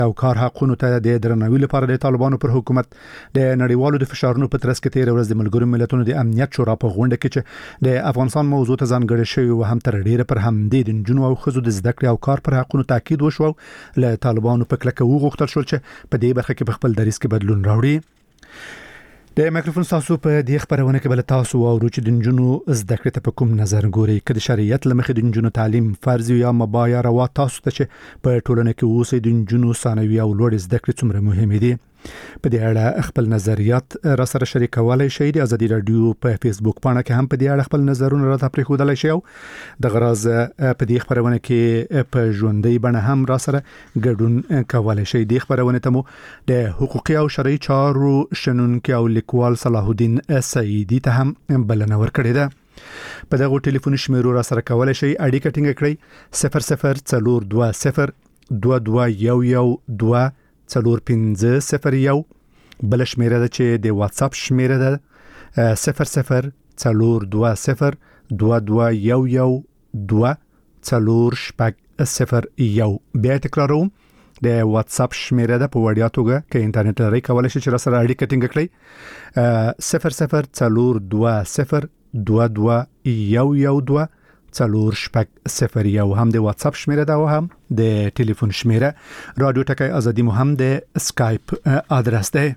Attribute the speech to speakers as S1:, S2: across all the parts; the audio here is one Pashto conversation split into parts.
S1: او کار حقونو ته د درناوي لپاره د طالبانو پر حکومت د نړیوالو د فشارونو په ترڅ کې تیر ورځ د ملګرو ملتونو د امنیت شورا په غونډه کې چې د افغانستان موضوع ته ځانګړې شوی او هم تر ډیره پر همدې د جنونو او خزو د زده کړې او کار پر حقونو تاکید وشو له طالبانو په کلکه وغوښتل شو چې په دې برخه کې په خپل دریځ کې بدلون راوړي. د مایکروفون تاسو په دې خبرونه کې بل تاسو او چې د جنونو زده کړې ته په کوم نظر ګوري کله شریعت لمخې د جنونو تعلیم فرض یا مبايا روا تاسو ته چې په ټولنه کې اوسې د جنونو ثانوي او لوړ زده کړې څومره مهمه دي په دې اړه خپل نظریات را سره شریکولای شئ. د ازادي رادیو په فیسبوک باندې کې هم په دې اړه خپل نظرونه راته پرېښودلای شئ. د غراز په دې خبرونه کې په ژوندۍ بڼه هم را سره ګډون کولای شئ. د خبرونه ته مو د حقوقي او شرعي چارو شنونکو او لیکوال صلاح الدین سعیدی ته هم بلنه ورکړې ده. په دغه ټلیفون شمیرو را سره کولای شئ اړیکه ټینګ کړئ 0042021112 4501 بل شمیره ده چې د واتس اپ شمیره ده 004202112401 بیا تکراروم د واتس اپ شمیره ده په وړیا توګه کې انټرنیټ لري کولای شئ چې را سره اړیکه ټینګ کړئ 0042021112 هم د واتس اپ شمیره ده او هم د ټلیفون شمیره. رادیو ټکی ازادي مو هم د اسکایپ ادرس ده.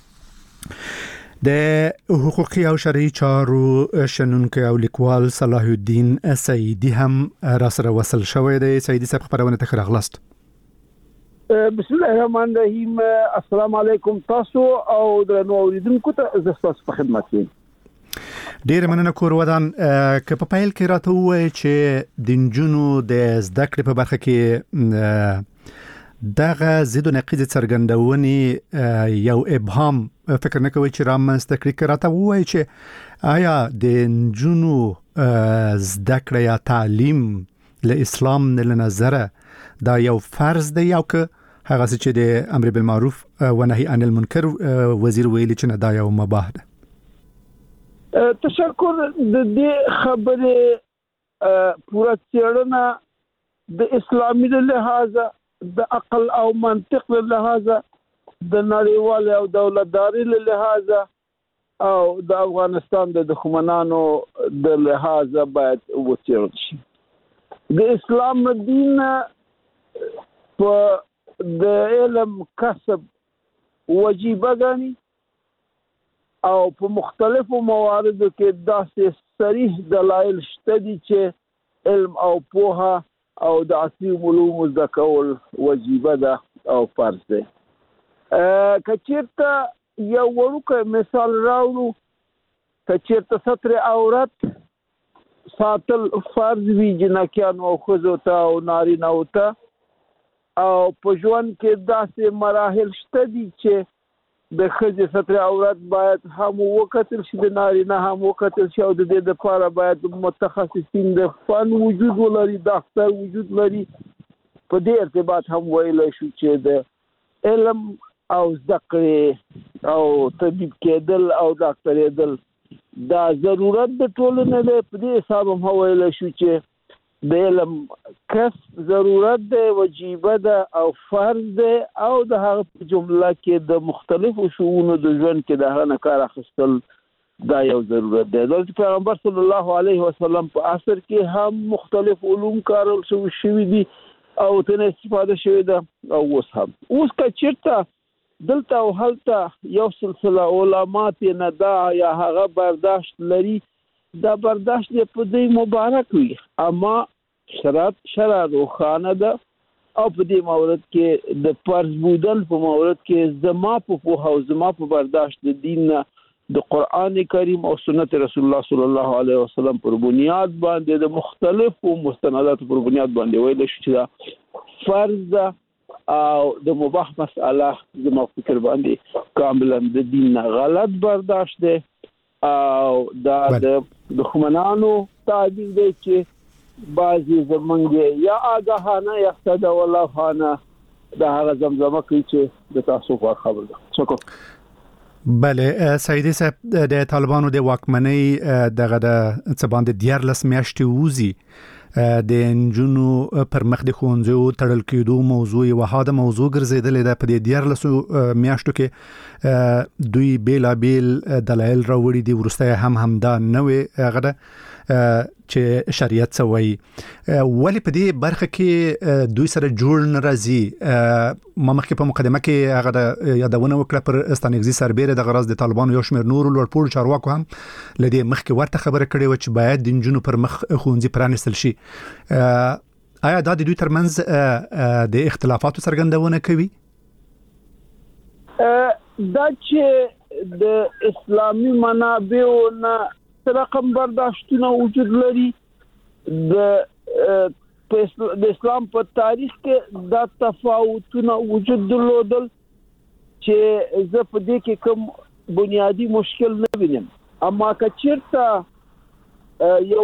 S1: د حقوقي او شرعي چارو شنونکو او لیکوال صلاح الدین سعیدی هم را سره وصل شوی دی. سعیدی صاحب خبرونه ته راغلاست.
S2: بسم الله الرحمن الرحیم. السلام علیکم تاسو او درنو اوریدونکو ته زه په خدمت یم.
S1: ډیر مننه کور ودان که په پایل کې راته وای چې د جنونو د زده کړې په برخه کې دغه زید او نقیض څرګندونې یو ابهام فکر نه کوي چې رامنځته کړي راته وای چې آیا د جنونو زده کړې یا تعلیم له اسلام نه نظر دا یو فرض دی او که هغه چې د امر بالمعروف و نهي عن المنکر وزیر ویلي چې نه دا یو مباح ده.
S2: تشکر. د دې خبره پورا څېړنه د اسلامي لحاظه د عقل او منطق لحاظه د نړیوال او دولتداري لحاظه او د افغانستان د دښمنانو د لحاظه باید وڅېړل شي. د اسلام دین په د علم کسب واجب غني او په مختلفو مواردو کې داسې صریح دلایل شته دي چې علم او پوهه او د عصري علومو زده کول واجب ده او فرض ده. که چېرته یو وړوکی مثال راوړو، که چېرته ستر عورت ساتل فرض وي جنکیانو او ښځو ته او نارینه‌و ته، او په ژوند کې داسې مراحل شته دي چې د ښځې ستر عورت باید هم وکتل شي، د نارینه هم وکتل شي، او د دې لپاره باید متخصصین د فن وجود ولري، ډاکټر وجود لري. په دې ارتباط هم ویلی شو چې د علم او زده کړې او طبیب کېدل او ډاکټرېدل دا ضرورت د ټولنې دی. په دې حساب هم ویلی شو چې د علم کسب ضرورت دی، واجبه ده او فرض دی، او د هغه په جمله کې د مختلفو شؤونو د ژوند کې د هغه نه کار اخیستل دا یو ضرورت دی. د پیغمبر صلی الله علیه وسلم په عصر کې هم مختلف علوم کارول شوي دي او ترې استفاده شوې ده، او اوس هم. اوس که چېرته دلته او هلته یو سلسله علما نه دا یا هغه برداشت لري، دا برداشت دې په دې مبارک وي، اما شرع روښانه ده او په دې مورد کې د فرض بودل په مورد کې زما په پوهه او زما په برداشت د دین د قرآن کریم او سنت رسول الله صلی الله علیه وسلم پر بنیاد باندې د مختلفو مستنداتو پر بنیاد باندې ویل شي چې دا فرض ده او د مباح مسأله زما فکر باندې کاملا د دین غلط برداشت ده او دا د دښمنانو تعبیر دی چې بعضی زمونږ یا آگاهانه یا صدا والله خانه د هغه زمزمه کوي چې د تاسو په خبر ده. شکر.
S1: بله سعیدی صاحب د طالبانو د واکمنۍ دغه د څه باندې 14 میاشتې وځي د انجونو پر مخ د ښوونځیو تړل کېدو موضوع یو هاده موضوع ګرځیدلې ده. په دې 14 میاشتو کې دوی بیلابیل دلایل راوړي دي، ورسته هم دا نوې غده چې شریعت سوي. ولی په دې برخه کې دوی سره جوړ ناراضي. ما مخکې په مقدمه کې هغه یادونه وکړه پر استانګزي سربېره د غرض د طالبانو یو شمېر نور لوړپوړو چارواکو هم لدې مخکې ورته خبره کړې و چې باید د انجونو پر مخ ښوونځي پرانیستل شي. آیا دا د دوی ترمنځ د اختلافاتو څرګندونه کوي؟
S2: دا چې د اسلامي منابعو نه رقم برداشتونه وجود لري، د اسلام په تاریخ کې دا تفاوتونه وجود درلودل چې زه په دې کې کوم بنیادی مشکل نه وینم. اما که چیرته یو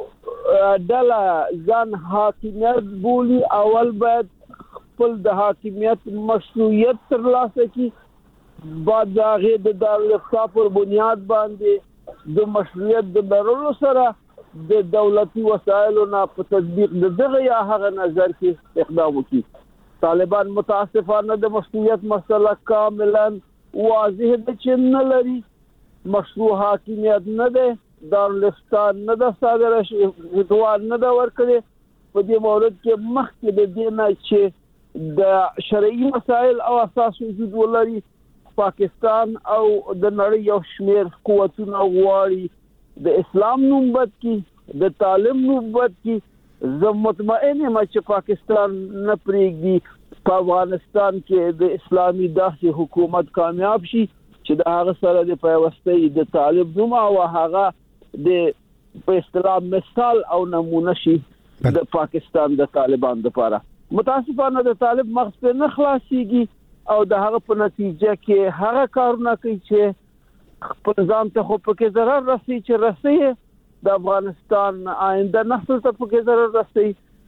S2: ډله ځان حاکمیت بولي، اول باید خپل د حاکمیت مشروعیت ترلاسه کړي، بعد هغه د دارالافتا پر بنیاد باندې د مشروعیت د لرلو سره د دولتي وسایلو نه په تطبیق دغه یا هغه نظر کې اقدام وکړي. طالبان متاسفانه د مشروعیت مسله کاملا واضح ده چې نه لري، مشروع حاکمیت نه ده، دارالافتا نه ده صادره شوی، نه ده ورکړي. په دې مورد کې مخکې د دې نه چې د شرعي مسایل او اساس وجود ولري، پاکستان او د نړۍ یو شمېر قوتونه غواړي د اسلام نوم بد کی، د طالب نوم بد کی. زه مطمئن یم چې پاکستان نه پرېږدي په افغانستان کې د اسلامي داسې حکومت کامیاب شي چې د هغه سره د پیوستۍ د طالب نوم او هغه د په اصطلاح مثال او نمونه شي د پاکستان د طالبان لپاره. متاسفانه د طالب مغز په نه خلاصيږي او د هغه په نتیجه کې هغه کارونه کوي چې خپل ځان ته خو پکې ضرر رسي، چې رسي د افغانستان آینده نسل ته پکې ضرر رسي.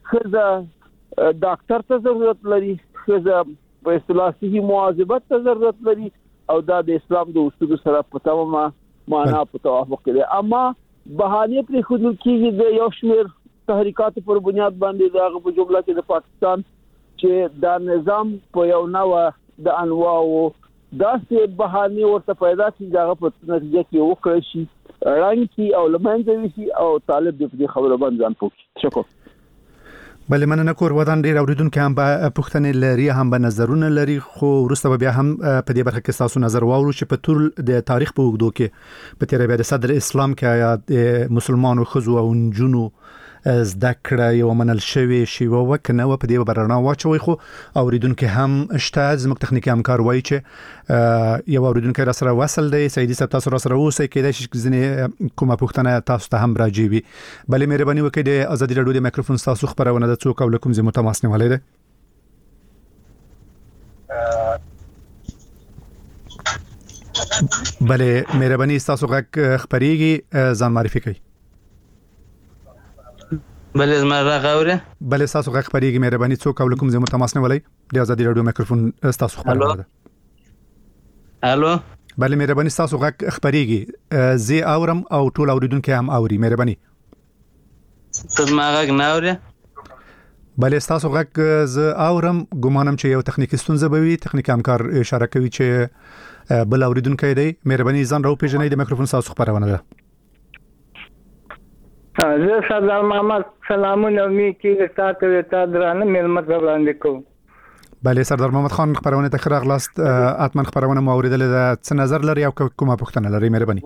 S2: خزه ډاکټر ته ضرورت لري، خزه په اصطلاح صحي مواظبت ته ضرورت لري او دا د اسلام د اصولو سره په تمامه معنا په توافق کې. اما بهانه پر خودل کېږي د یو شمېر تحریکات پر بنیاد باندې دغه په جمله کې د پاکستان چې دا نظام په یو نوع د انواعو داسې بهانه ورته پیدا شي چې هغه په نتیجه کې وکړي شي رنګ کی او لمنځه وشي او طالب دې خبره باندې ځان پوښتنه. شکر.
S1: بل مننه کور ودان ډیر اوریدونکو هم په پښتنې لري، هم به نظرونه لري، خو ورسته بیا هم په دې برخه کې تاسو نظر واورو چې په ټول د تاریخ په وګړو کې په تیر بیا د صدر اسلام کې آیا مسلمانانو خزو او جنونو زده کړه یو منل شوی شی وکنه و په دې برنامه واچوي. خو اوریدونکو هم شته زموږ تخنیکی همکار وایي چې یو اوریدونکو را سره وصل دی. سیدی صاحب تاسو را سره اوسئ، کېدای شي ځنې کومه پوښتنه تاسو ته هم راځي وي. بلې مهرباني وکړئ د ازادي رادیو د میکروفون تاسو خبرونه د څوک او لکم زموږ تماس نیولای دی. بلې مهرباني تاسو غږ خبريږي، ځان معرفي کړئ.
S3: بلې زما راغوره.
S1: بلې تاسو غږ خبريږي، مهرباني څوک او لکم زموږ تماس نیولای د ازادي رادیو میکروفون تاسو خبرونه ده.
S3: الو.
S1: بلې مهرباني تاسو غږ خبريږي، زی اورم او ټول اوریدونکو هم اوري. مهرباني
S3: تاسو ما غږ نه اوري؟
S1: بلې تاسو غږ ز اورم، ګمانم چې یو تخنیکی ستونزه به وي. تخنیکی همکار اشاره کوي چې بل اوریدونکو دی. مهرباني ځان راو پیژنئ، د میکروفون تاسو خبرونه ده.
S4: زه سردار محمد سلامونه می کې تاسو ته درانه ملمت وړاندې کوم.
S1: بله سردار محمد خان خبرونه ته راغلاست. اتمن خبرونه مو اوریدل ده، څه نظر لري او کومه پوښتنه لري؟ مهرباني.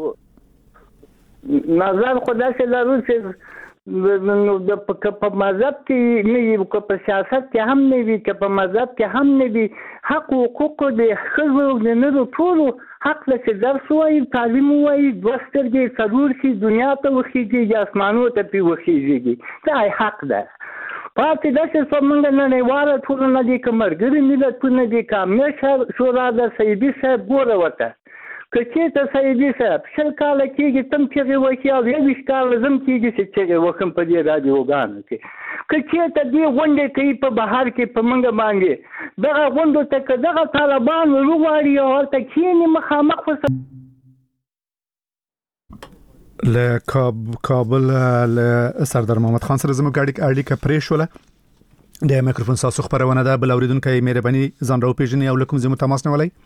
S4: نظر خدای څخه لرو چې د په مذهب کې نه وي، په سیاست کې هم نه وي، په مذهب کې هم نه وي. حق او حقوق د خزو نه د ټولو حق له درس وایي، تعلیم وایي، دوسترګي ضرور شي دنیا ته وخیږي، اسمانو ته پی وخیږي. دا حق ده. پاتې د څه څنګه نه نیواله ټول نه دي کومرګري ملتونه دي کامیاب شورا د سیدی صاحب ګوره وته کچې ته سیدی صاحب شل کال کېږي تم چې وکی او یو ښکار لازم کېږي چې وکم په دې رادیوګانو کې کچې ته دی غونډې کوي په بهر کې په منګه باندې دغه غونډو ته دغه طالبان وروغواړي او ته کېنی مخامخ
S1: له کابل له سردار محمد خان سره زموږ اړیکه پرې شوله د میکروفون تاسو خبرونه ده بل اوریدونکو مهرباني ځان راو پیژنې او لکم زمو تماس نه ولای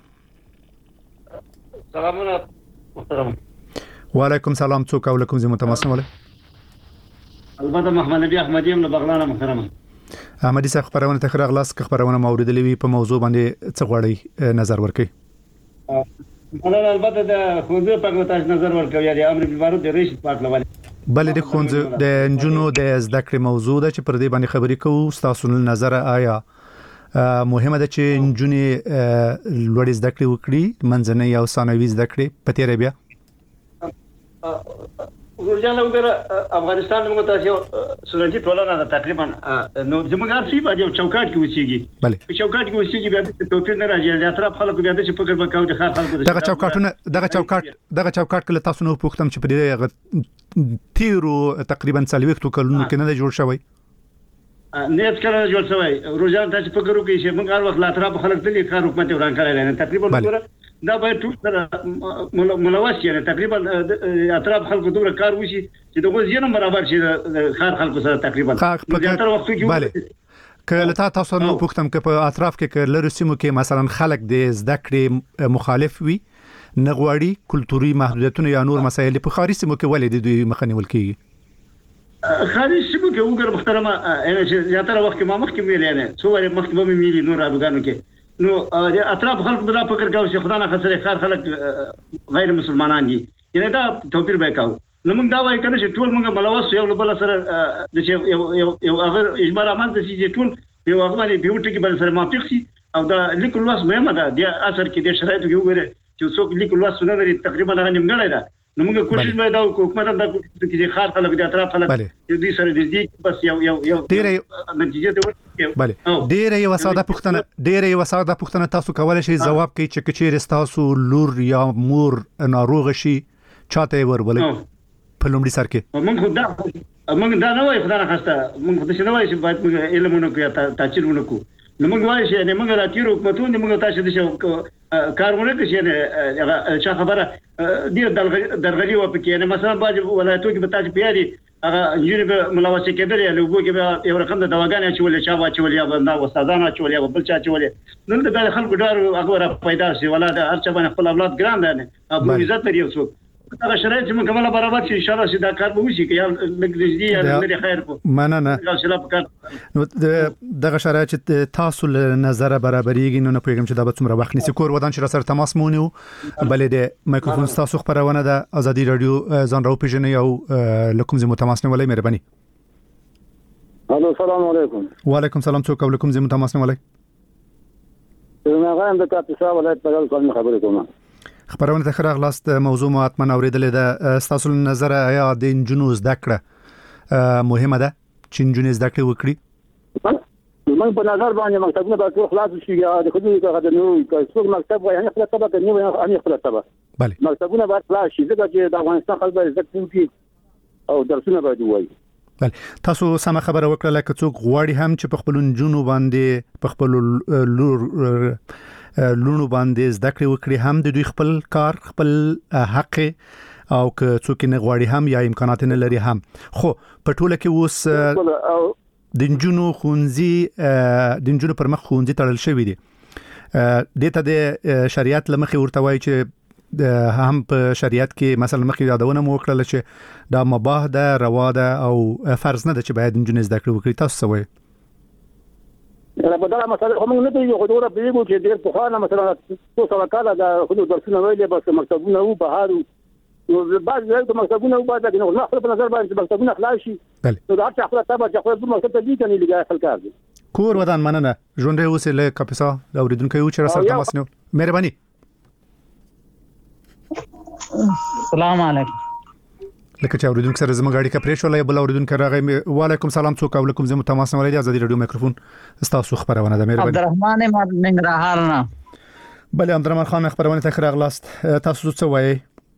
S5: سلامونه محترم
S1: وعلیکم سلام څوک او لکم زمو تماس نه ولای
S5: البته محمد نبی احمدی هم له بغلان محترم
S1: احمدی صاحب خبرونه ته خبرغلاس خبرونه موریدلې وي په موضوع باندې څه غواړي نظر ورکړي
S5: مولانا البته د خوځو په اړه تاسو نظر ورکوي یا د امر بالمعروف د رئیس پاک لوالي
S1: بل د خونځ د انجونو د زده کړې موضوع ده چې پر دې باندې خبرې کوو تاسو نظر آیا مهمه ده چې انجونې لوړ زده کړې وکړي منځنۍ او ثانوي زده کړې په تیر بیا
S5: ورجاله وګوره افغانستان موږ تاسو سنتي ټولنه ده تقریبا نو زموږ اصلي باندې چوکاټ کې وسیږي په چوکاټ کې وسیږي بیا د توپیر نه راځي د اطراف خلکو بیا د فکر وکاو د خاص خلکو
S1: دغه چوکاټ کله تاسو نو پوښتم چې په دې تیرو تقریبا 40 کلونو کې نه جوړ شوی
S5: نیت کړه جوړ شوی روزان تاسو فکر وکړئ چې موږ هر وخت لا اطراف خلک دلی کار حکومت وران کړی نه تقریبا وګوره دا باید ټول سره ملوث یې تقریبا اطراف خلکو دومره کار وشي چې دغه ځینې برابر شي خار خلکو سره تقریبا زیاتره وخت کې
S1: کله تاسو نو پوښتم چې په اطراف کې لری سیمو کې مثلا خلک د زده کړې مخالف وي نغواړي کلتوري محدودیتونه یا نور مسایل په خاري سیمو کې ولې د دوی مخنیول کیږي
S5: خاري سیمو کې وګور محترمه زیاتره وخت کې ما مخکې ویل نه څو ور مخکې به ملي نور افغانو کې نو اطراف خلک بلا فکر کوي چې خدای نه خسرې خار خلک غیر مسلمانان دي یعنی دا توپیر به کاو نو موږ دا وایو کنه چې ټول موږ ملوث یو بل سره د یو هغه اجبار عمل د چې ټول یو هغه باندې بیوټ کې بل سره موافق شي او دا لیکل واس مهمه ده د اثر کې د شرایطو کې وګوره چې څوک لیکل واس نه لري تقریبا هغه نیمګړی ده نو موږ کوشش وکړو د حکومت د کې خار خلک د اطراف خلک دې سره دې بس یو
S1: ډېر
S5: نتیجه ته
S1: بله ډېر یو ساده پوښتنه تاسو کولای شئ جواب کړئ چې کچېر تاسو لور یا مور ناروغ شي چاته ورولې په لومړي سر کې
S5: موږ دا نه وایو خدای نه خواسته موږ څه نه وایو چې باید موږ علمونه کوو یا تحصیلونه کوو نو موږ وایو چې موږ راتیرو حکومتونه موږ تاسو د کارونه کوي چې خبره دې درغلي و پکې نه مثلا باج ولایتو کې به تاسو پیاري هغه یوه ملوث کېدل یا لوګو کې یو رقم د دواګانې چولې چا واچولې یا بندا استادانه چولې یا بل چا چولې نن د خلکو ډار هغه پیدا شي ولاده هر چا باندې خپل اولاد ګران دي ابو عزت لري اوس دا شرایط چې مکمله برابر شي ان شاء الله چې دا کار به وشي که یا لګرځي یا لري خیر کو
S1: مننه نو دغه شرایط چې تاسو له نظر برابرېږي نو نه پیغام چې دا به څومره وخت نیسي کور ودان چې سره تماس مونیو بلې د مایکروفون تاسو خبرونه ده ازادي رادیو ځان راو پیژنې او لکم زمو تماس نه ولې مهرباني
S2: الو السلام علیکم
S1: وعلیکم السلام څوک لکم زمو تماس نه ولې
S2: زما غواړم د کاپیسا ولایت په اړه خبرې کوم
S1: خبرونه ته خراغلاست موضوع ما اتمن اوریدل ده تاسو نظر آیا د انجونو زده کړه مهمه ده چې انجونې زده کړې وکړي
S2: من په نظر باندې مکتبونه به ټول خلاص شي یا د خدای څخه د نو څوک مکتب وایي نه خلاص تبه کوي نه ان خلاص تبه
S1: بله
S2: مکتبونه به خلاص شي ځکه چې د افغانستان خلک به زده کوي او درسونه به وایي
S1: بله تاسو سم خبره وکړه لکه څوک غواړي هم چې په خپل انجونو باندې په خپل لونو باندې زده کړې وکړي هم د دوی خپل کار خپل حق او که څوک نه غواړي هم یا امکانات نه لري هم خو په ټوله کې اوس د انجونو خونځي د انجونو پر مخ خونځي تړل شوی دي دته د شریعت لمخې ورته وایي چې هم په شریعت کې مثلا مخې یادونه مو وکړل چې دا مباح ده روا ده او فرض نه ده چې باید انجونې زده کړې وکړي تاسو څه وایي
S2: بدل مثلا هم نه دی خو دوره بیګو چې ډیر په خانه مثلا څو سره کاله د خود درسونه ویلې بس مکتبونه او بهار نو بعض ځای د مکتبونه او بعض د نو خپل نظر باندې مکتبونه خلاص شي نو دا چې خپل تابع چې خپل مکتب ته دي کني لګا خپل کار دي
S1: کور ودان مننه ژوند اوسه له کاپیسا دا اوریدونکو یو چې سره تماس نو مهرباني
S3: السلام علیکم
S1: لکه چې اوریدونکو سره زما غاړي کا پرې شو لای بل اوریدونکو راغی وعلیکم سلام څوک علیکم زما تماس نه ولې ازادي رادیو میکروفون تاسو خبرونه ده مهرباني
S3: عبدالرحمن ننګرهار نه
S1: بل عبدالرحمن خان خبرونه ته خراغلاست تاسو څه وایي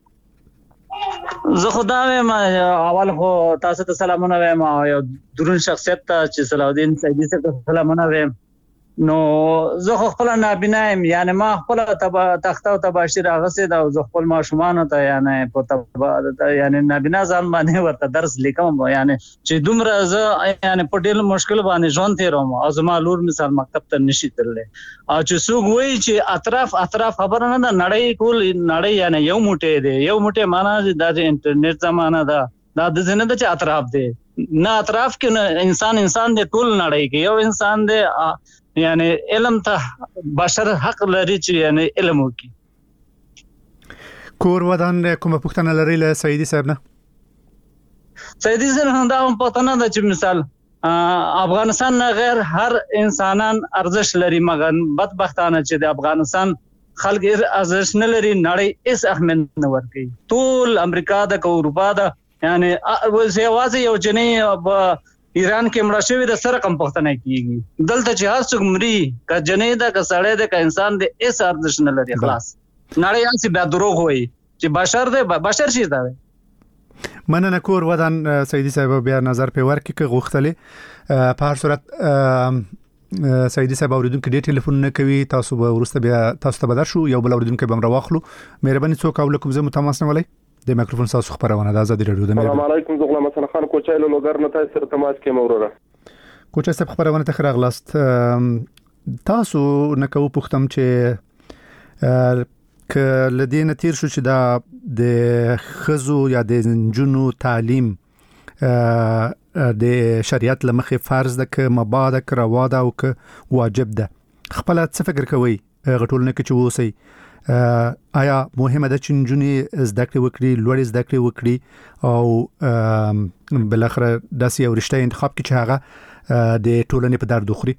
S3: زه خدا وایم اول خو تاسو ته سلامونه وایم او درون شخصیت ته چې صلاح الدین سیدی ته سلامونه وایم نو زه خپل نابینا یم، یعنی ما خپل تخته او تباشیر اغسې دا زه خپل ماشومان ته یعنی په یعنی نابینا ځان باندې ورته درس لیکم، یعنی چې دومره زه یعنی په ډېر مشکل باندې ژوند تیروم او زما لور مثال مکتب ته نشي تللی. او چې څوک وایي چې اطراف خبره نه ده، نړۍ ټول نړۍ یعنی یو موټی دی، یو موټی معنا د انټرنیټ زمانه ده، دا د ځنه د چې اطراف دی نه، اطراف کې نه انسان دی، ټول نړۍ کې یو انسان دی. یعنی علم ته بشر حق لري چې یعنی علم وکړي.
S1: کور ودان کومه پوښتنه لري له سعیدي صاحب نه؟
S3: سعیدي صاحب دا هم پته نه ده چې مثال افغانستان نه غیر هر انسانان ارزښت لري، مګر بدبختانه چې د افغانستان خلک ارزښت نه لري، نړۍ هیڅ اهمیت نه ورکوي. ټول امریکا د اروپا د یعنی یوازې یو جنۍ ایران کې مړه شوی د سره کم پښتنه کیږي، دلته چې هر څوک مري که جنې ده که سړی ده که انسان ده هیڅ ارزښت نه لري. خلاص نړۍ هسې بیا دروغ وایي چې بشر ده، بشر شي ده.
S1: مننه کور ودان سعیدي صاحب بیا نظر په ورکې کې غوښتلې. په هر صورت سعیدي صاحب اوریدونکو ډېر ټلیفون نه کوي، تاسو به ورسته بیا تاسو ته بدر شو یو بل اوریدونکو به راوخلو. مهرباني څوک او لکم زه متماس نه ولای د میکروفون تاسو خبرونه د ازادي رادیو د
S6: السلام علیکم. زه غلام حسن خان کوچای له لوګر نه تاسو سره تماس کې موروره.
S1: کوچای صاحب خبرونه ته خراغلاست. تاسو نه کوو پوښتم چې ک لدین تیر شو چې دا د خزو یا د جنونو تعلیم د شریعت لمخې فرض ده که مباده که روا ده او که واجب ده، خپل څه فکر کوي غټولنه کې چې ووسی آیا مهمه ده چې نجونې زده کړې وکړي، لوړې زده کړې وکړي او بل اخر داسې یو رشته انتخاب کړي چې هغه د ټولنې په درد وخوري؟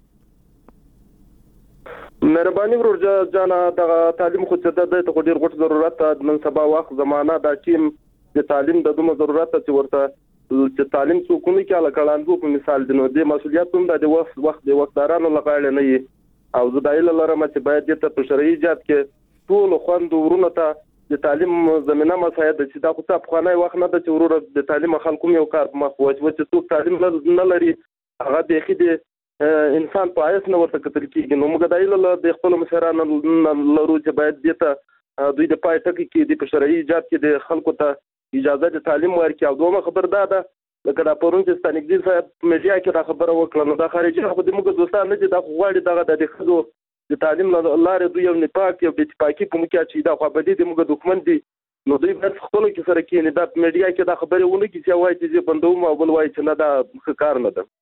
S6: مهرباني ورور جانا د تعلیم خو څه ده ته ډیر غوټ ضرورت ده. نن سبا وخت زمانہ دا ټیم د تعلیم د دومره ضرورت ته چې ورته چې تعلیم څوکونه کې علاقه لاندو په مثال دي، نو د مسولیت هم د وخت د وختدارانو لغاړه نه وي. او زه دایله لرم چې باید د په شرعي ایجاد کې ټول خوند ورونه ته د تعلیم زمينه مساعد چې دا خو څه خوانای وخت نه ده چې ورور د تعلیم خلکو یو کار په مخ وځي چې څوک تعلیم نه لري هغه د خېده انسان په آیس نه ورته کتل کیږي. نو موږ دایله د خپل مشرانو لرو چې باید دته دوی د پای ټکی کې د شرعي ایجاد کې د خلکو ته اجازه د تعلیم ورکړي. او دومره خبر ده لکه دا پرون چې ستانګدي صاحب میډیا کې دا خبره وکړه، نو دا خارجي خو د موږ دوستان نه چې دا غواړي دغه د خزو د تعلیم لاره دوی یو نپاک یو د اتفاقی په مکه چې دا خو به دې موږ دښمن دي، نو دوی بس خپل کې سره کې نه دا میډیا کې دا خبره ونه کې چې وایي چې بندوم او بل وایي چې نه دا کار نه ده.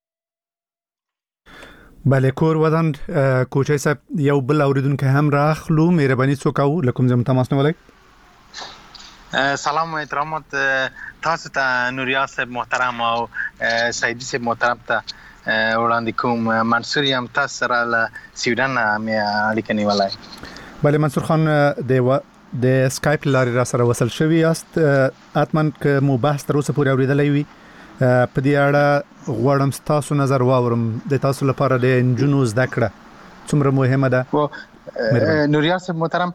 S1: بله کور ودان کوچای صاحب یو بل اوریدونکو هم راخلو، مهرباني څوک او لکم زم تماس نه ولای.
S7: سلام و احترامات تاسو ته نوریا صاحب محترم او سعیدی صاحب محترم ته وړاندې کوم. منصور یم تاسو سره له سویډن مې اړیکه نیولای.
S1: بله منصور خان د اسکایپ لارې را سره وصل شوی یاست، اتمن که مو بحث تر اوسه پورې اوریدلی وي په دې اړه غواړم تاسو نظر واورم. د تاسو لپاره د نجونو زده کړه څومره مهمه ده؟
S7: نوریا صاحب محترم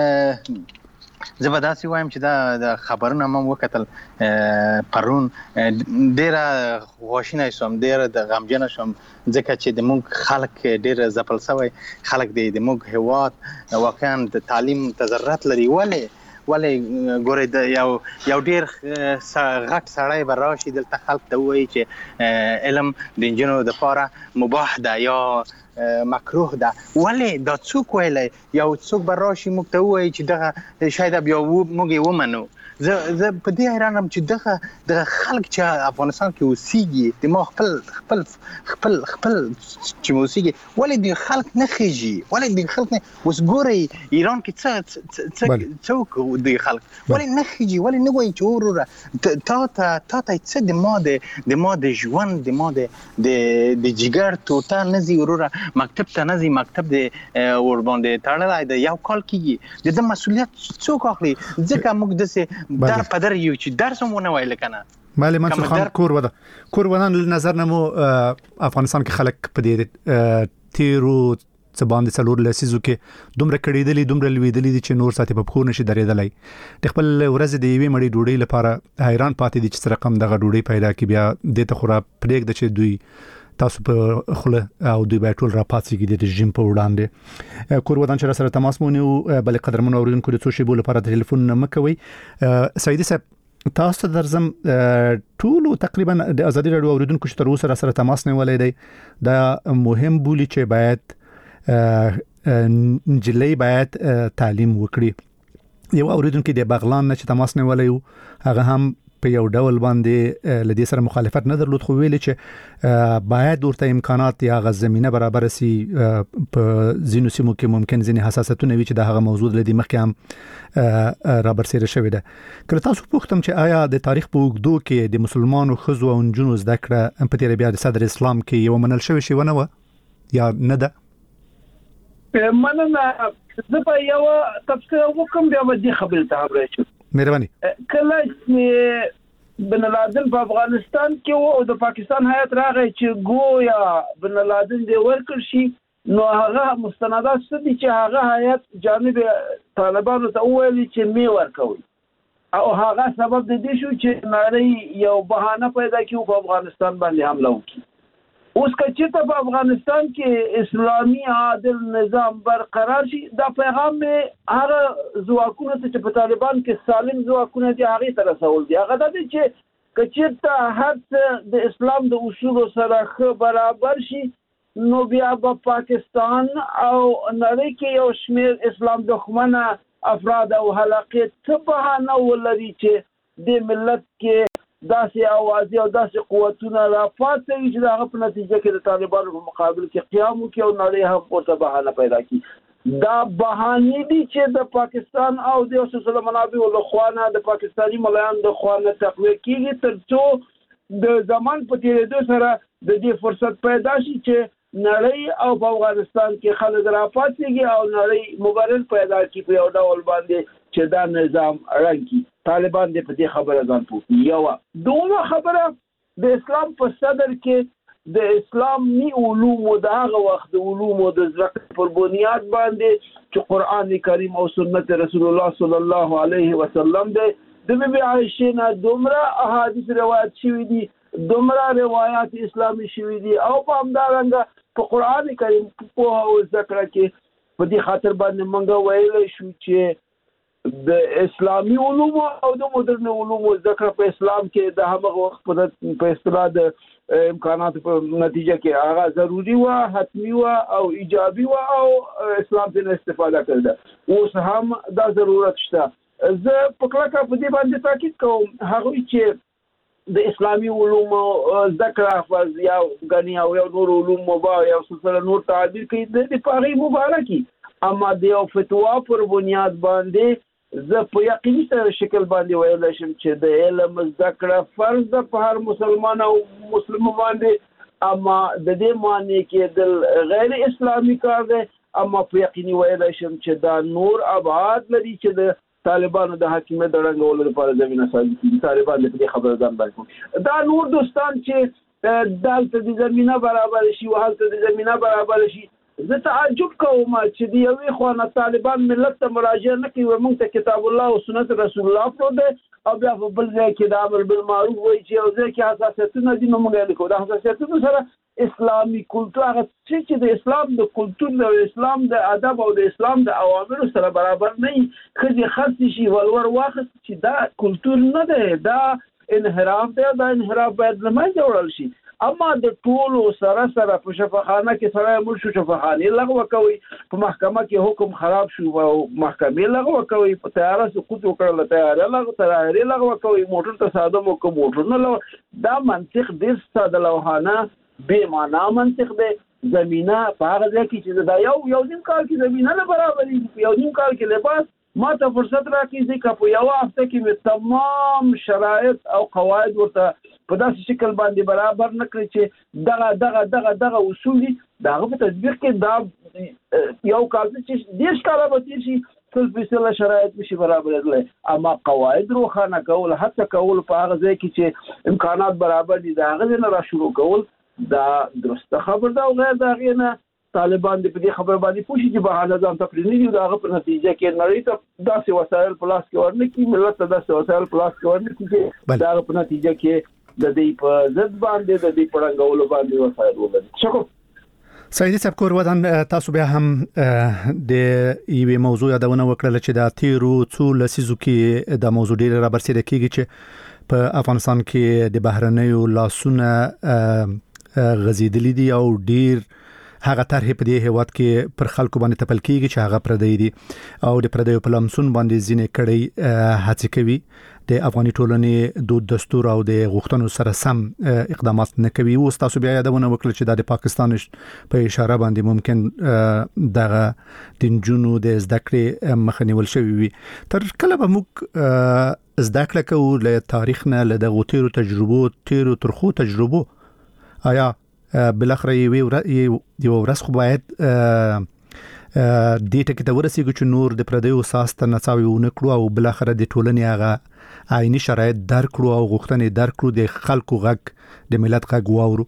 S7: زه به داسې وایم چې دا د خبرونه مم وکتل پرون ډیره خواشینه شوم، ډیره د غمجنه شوم ځکه چې د موږ خلک ډیره ځپل شوی خلک دی، د موږ هیواد واقعا د تعلیم ته ضرورت لري. ولې ګورئ د یو ډیر غټ سړی به راشي دلته خلک ته ووایي چې علم د نجونو دپاره مباح ده یا مکروه ده. ولې دا څوک ویلی؟ یو څوک به راشي موږ ته ووایي چې دغه شاید بیا موږ یې ومنو. زه په دې حیرانم چې دغه خلک چې افغانستان کې اوسېږي د ما خپل چې اوسېږي ولې د خلک نه خېږي؟ ولې د خلک نه اوس ګورئ ایران کې څوک د خلک ولې نه خېږي؟ ولې نه وایي چې وروره تا ته څه د ما د ژوند د ما د جګر ټوټه نه ځي وروره مکتب ته نه ځي، مکتب د ورباندې تړلی د یو کال کېږي، د ده مسؤلیت څوک اخلي؟ ځکه موږ داسې در پدر یو چې درس هم ونه ویل کنه.
S1: بله منصور خان کور ودان نظر نمو افغانستان کې خلک په دې تیرو څه باندې څلور لسیزو کې دومره کړېدلي دومره لوېدلي دي چې نور ساتي په پښو نشي درېدلی. د خپل ورځې د یوې مړۍ ډوډۍ لپاره حیران پاتې دي چې څه رقم دغه ډوډۍ پیدا کړي، بیا دې ته خو را پرېږده چې دوی تاسو په خله او دوی به ټول راپاتېږي د رژیم په وړاندې کور ودان چې سره تماس مونږ بل قدرمن اوریدونکو د څو شی بوله لپاره ټلیفون نه مکوي سیدی صاحب تاسو درځم ټول تقریبا د ازادي رادیو اوریدونکو چې تر اوسه سره تماس نیولای دی دا مهم بولی چې باید نجلۍ باید تعلیم وکړي یو اوریدونکو د بغلان نه چې تماس نیولای هغه هم په یو ډول باندې لدې سره مخالفت نه درلود خو ویل چې باید ورته امکانات یا غو زمينه برابر سي په زینو سیمو کې ممکن ځینې حساسیتونه وي چې د هغه موضوع لدې مخکې هم را برسېره شوې ده کله تاسو پوښتم چې آیا د تاریخ په اوږدو کې د مسلمانانو خزو او نجونو زده کړه په تیر بیا د صدر اسلام کې یو منل شوی شی ونه و یا نه ده
S2: مننه زه په یو تفسیر وکم بیا به دې خبرې ته راځم
S1: مهرباني
S2: کله چې بن لادن په افغانستان کې او د پاکستان هیات راغی چې ګویا بن لادن دی ورکړ شي نو هغه مستندات ستدي چې هغه هیات جانب طالبانو ته ویلي چې می ورکوي او هغه سبب د دې شو چې نړۍ یو بهانه پیدا کړي په افغانستان باندې حمله وکړي اوس که په افغانستان کې اسلامي عادل نظام برقرار شي دا پیغام هغه ځواکونو ته په طالبان کې سالم ځواکونه دي هغه ته رسول دي هغه د چې کچېرته هر د اسلام د اصول سره برابر شي نو بیا په پاکستان او نړۍ کې یو شمېر اسلام دښمنه افراد او حلقې ته بهانه ولري چې د ملت کې داسې اوازې او داسې قوتونه راپاتوي چې هغه په نتیجه کې د طالبانو په مقابل کې قیام وکړي او نړۍ هم ورته بهانه پیدا کړي دا بهانې دي چې د پاکستان او د سلسله منابع له خوا نه د پاکستاني ملایانو د خوا نه تقویه کیږي ترڅو د زمان په تیریدو سره د دې فرصت پیدا شي چې نړۍ او په افغانستان کې خلک راپاتېږي او نړۍ مبرر پیدا کړي په یو ډول باندې چې دا نظام رنګي طالبان دې په دې خبره ځان پوښتنه یو دومره خبره د اسلام په صدر کې د اسلامي علومو د هغه وخت د علومو د زده پر بنیاد باندې چې قران کریم او سنت رسول الله صلی الله علیه وسلم د بیبي عائشه نه دومره احادیث روایت شوي دي دومره روایت اسلامي شوي دي او په همدارنګه په قران کریم په او ذکر کې په دې خاطر باندې مونږ ویل شو چې د اسلامي علومو او د مدرن علومو ذکر په اسلام کې د هغه وخت په اصطلاح د امکانات په نتیجه کې هغه ضروری و حتمی و او ایجابي و او اسلام څخه استفاده کړل اوس هم دا ضرورت شته زه په کلکه په دې باندې تاکید کوم هغه چې د اسلامي علومو ذکر حفظ یا غنی او نور علوم مبا یا سلسله نور تعبیر کوي د پاغي مبارکي اما د فتوا پر بنیاد باندې زه په یقیني شکل باندې ویل شم چې د علم ذکر فرض ده په هر مسلمان او مسلمان باندې اما د دې معنی کې د غیر اسلامي کار ده اما په یقیني ویل شم چې دا نور ابعاد لري چې د طالبانو د حاکمیت د رنګولو لپاره زمينه سازي دي طالبان د دې خبره ځان باندې دا نور دوستان چې دالته د زمينه برابر شي او حالت د زمينه برابر شي زه تعجب کوم چې دی یوې خوانه طالبان ملت ته مراجعه نه کوي موږ ته کتاب الله او سنت رسول الله پروت او بیا په بل ځای کې د امر بالمعروف وایي چې او ځکه کې حساسیتونه دي نو موږ لیکو د حساسیتونو سره اسلامي کلتور هغه چې د اسلام د کلتور د اسلام د ادب او د اسلام د اوامرو سره برابر نه خځې خاص شي ولور واخست چې دا کلتور نه ده دا انحراف دی دا انحراف باید لمنځه وړل شي اما د ټولو سره په شفاخانه کې سره مل شو شفاخانه لغوه کوي په محکمه کې حکم خراب شو او محکمه لغوه کوي په تیاره سقوط وکړل تیاره لغوه کوي موټر تصادم وکړ موټر نه دا منطق د ستاد لوهانه به معنا منطق دی زمينه په هغه ځای کې چې دا یو نیم کال کې زمينه نه برابرې یو نیم کال کې لباس ما ته فرصت راکړي چې په یو هفته کې تمام شرایط او قواعد ورته په داسې شکل باندې برابر نکړي چې دغه اصول دي دغه په تطبیق کې دا یو کال چې دیش کاله به تیر شي ټول فیصله شرایط نشي برابرېدلی اما قواعد روښانه کول هڅه کول په هغه ځای کې چې امکانات برابر دي د هغه نه را شروع کول دا درسته خبر ده او غیر د هغې نه طالبان د دې خبر باندې پوښي چې بهانه ځان تفریدي دي دا په نتیجه کې نړۍ ته داسې وسایل پلاس کې ورنه کی ملت ته داسې وسایل پلاس کې ورنه کی دا په نتیجه کې د دې په ضد باندې د دې پړنګولو باندې وسایل وګڼي. شکر.
S1: سعیدي صاحب کور ودان تاسو بیا هم د یوې موضوع یادونه وکړه چې د تیرو څو لسیزو کې د موضوع ډیره را برسېره کیږي چې په افغانستان کې د بهرنیو لاسونه غزیدلی دي او ډیر هغه طرح په دې هواد کې پر خلکو باندې تپل کیږي چې هغه پردي دي او د پردیو په لمسون باندې ځینې کړي هڅه کوي د افغاني ټولنې د دستور او د غوښتنو سره سم اقدامات نه کوي. او تاسو بیا یادونه وکړه چې د پاکستان په اشاره باندې ممکن دغه د جنونو د زده کړې مخنیول شوی وي. تر کله به موږ زده کړه کوو له تاریخ نه له دغه تیرو ترخو تجربو آیا بالاخره یو ورځ خو باید دې ټکي ته ورسېږو چې نور د پردیو اساس ته نڅاوي ونه کړو او بالاخره د ټولنې هغه عیني شرایط درک کړو او غوښتنې درک کړو د خلکو غږ د ملت غږ واورو.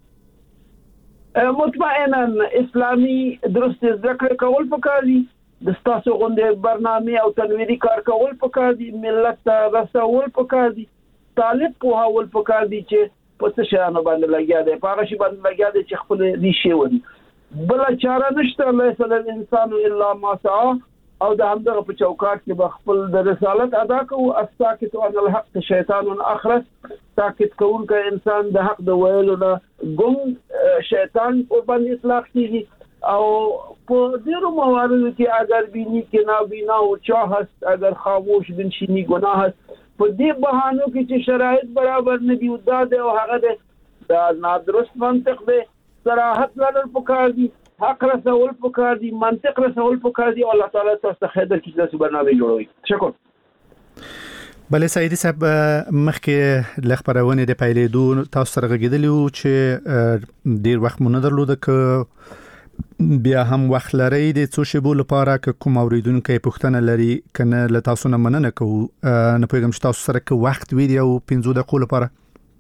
S2: مطمئنا اسلامي درست ذکر کول پکار دي د تاسو غونډې برنامه او تنویری کار کول پکار دي ملت ته رسول پکار دي طالب په هاول پکار دي چې په څه شانو باندې لګیا دي په هغه شی باندې لګیا دي چې خپل ریشه ودی بل چاره نشته لیس الانسان الا ما سعى او د همدغه په چوکاټ کې خپل د رسالت ادا کوو الساکت عن الحق شیطان اخرس ساکت کوونکی انسان د حق د ویلو نه ګم شیطان په باندې اطلاق کیږي او په ډیرو مواردو کې اگر بینی کې نه بینا او چاهست اگر خاموش بنشینی گناه است په دې بهانو کې چې شرایط برابر نه دي او دا هغه د نادرست منطق دی صراحت لرل پکار دي حق رسول پکار دي منطق رسول پکار دي او الله تعالی تاسو خیر درکړي چې تاسو برنامه جوړوي. شکر.
S1: بلې سعیدي صاحب مخکې لخبرونه د پیلېدو تاسو سره غږیدلی و چې ډیر وخت مونږ درلود ک بیا هم وخت لري د څو شیبو لپاره ک کوم اوریدونکو پوښتنه لري کنه له تاسو نه مننه کوو نه پوهیږم چې تاسو سره ک وخت ویډیو 15 دقیقو لپاره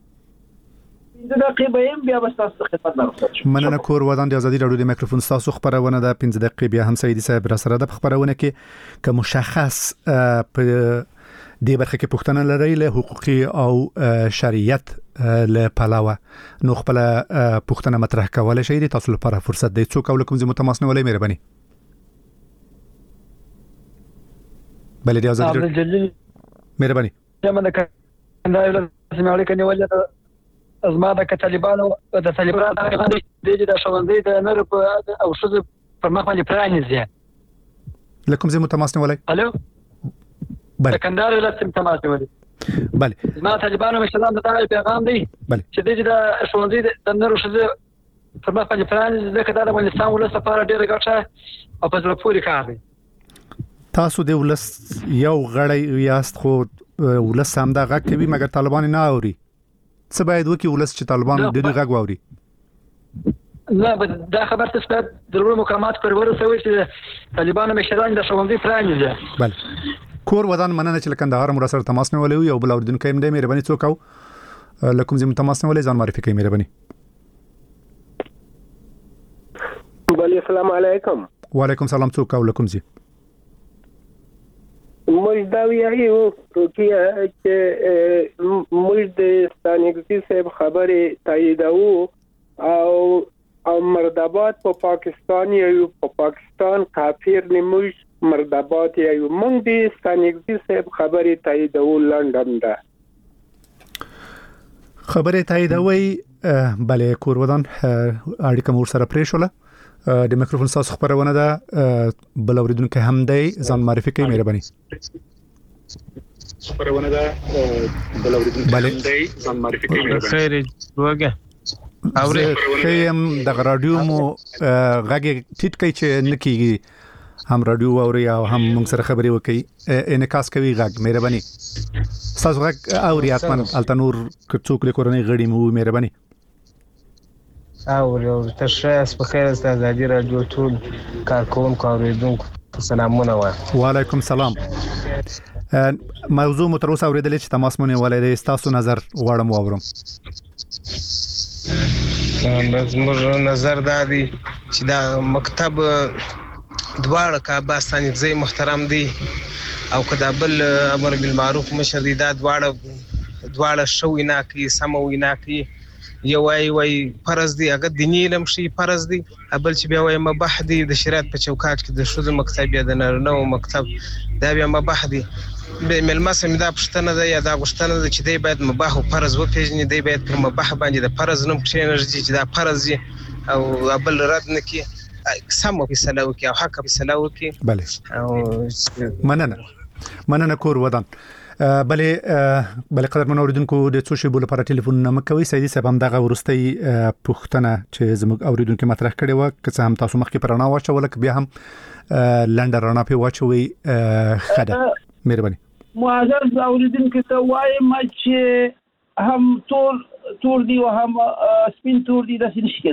S2: د دقیقې بیا بس تاسو خدمت درکړم.
S1: مننه کور ودان د ازادي راډیو د میکروفون تاسو خبرونه د 15 دقیقې بیا هم سعیدي صاحب را سره د خبرونه کې ک مشخص په دې برخه کې پوښتنه لري له حقوقي او شریعت له پلاوه نو خپل پوښتنه مطرح کولای شئ. تاسو لپاره فرصت دی څوک ولکم زموږ تماس نه ولې مهرباني. بلې د ازادي راډیو مهرباني
S8: زمونږ کندهار سماړي کني ولې ازما د طالبانو د طالبانو د شوندې د نر او شذ پر مخ باندې پرانیزي
S1: لکم زموږ تماس نه ولای.
S8: الو بله کندهار ولایت تماس نه ولای.
S1: بله
S8: ازما طالبانو مشران د پیغام دی چې د شوندې د نر او شذ پر مخ باندې پرانیزي د کډه باندې سم ول سفاره ډیره ګټه او په ځل پوری کار دی.
S1: تاسو د ولس یو غړی یاست خو ولس هم دا غږ کوي مګر طالبان نه اوري څه باید وکي ولس چې طالبان د دې غږ واوري.
S8: لا دا خبر ته ستاسو ضروري مقامات پر ورسوي چې طالبان مشران د شوندې پرانیزي.
S1: بله کور ودان مننه چې کندهار مو سره تماس نه ولې او بل اوردونکو هم د مهرباني څوک او لکم زم تماس نه ولې ځان معرفي کوي مهرباني.
S6: بله السلام علیکم.
S1: وعلیکم السلام څوک او لکم زی
S6: مجدویه روکیه چې مجد ستانګزي صاحب خبره تاییدو او مردابات په پاکستان یو په پاکستان کافر نیموش مردابات یو مونږ د ستانګزي صاحب خبره تاییدو لندن ده
S1: خبره تاییدوي. بله کور ودان اړیکه مور سره پریښوله د میکروفون تاسو خبرونه ده بل اوریدونکو هم دی ځان معرفي کوي مهرباني.
S9: خبرونه ده بل اوریدونکو هم دی ځان معرفي کوي مهرباني. خیر وګه
S1: اورې خیم د رادیو مو غږی ټیټ کوي چې نکیږي هم رادیو اوري او هم موږ سره خبري وکي انعکاس کوي غږ مهرباني. تاسو غږ اوري اتمن التنور کڅوک له کورنۍ غړي مو مهرباني.
S10: او تشریح په خیر است ازادي راډیو ټول کارکونکو اوریدونکو سلامونه وایم.
S1: وعلیکم السلام. موضوع متروس اوریدل چې تماس مونږ ولې تاسو نظر غواړم واورم.
S10: زموږ نظر دا دی چې دا مکتب دواړه کاباستاني ځای محترم دی او کدا بل امر بالمعروف مشر دی دا دواړه دواړه شو وینا کوي سم وینا کوي یو وای فرض دی هغه دیني علم شي فرض دی بل چې بیا وای مباح دی د شریعت په چوکاټ کې د شوزو مکتب یا د نارینه مکتب دا بیا مباح دی ملمسه مې دا پښتنه ده یا دا غوښتنه ده چې دی باید مباح او فرض وپېژني دی باید پر مباح باندې د فرض نوم کښېنږدي چې دا فرض دی او بل رد نه کړي سم فیصله وکړي او حق فیصله وکړي
S1: بله مننه کور ودان بلې قدرمن اوریدونکو د څو شیبو لپاره ټلیفون نه مکوي سیدي صاحب هم دغه ورستي پښتنه چې زموږ اوریدونکو مطرح کړي و که هم تاسو مخکې پرانا واچول بیا هم لنډ رانا په واچوي خده مهرباني
S2: معزز اوریدونکو ته وایم چې هم تور دی او هم سپین تور دی د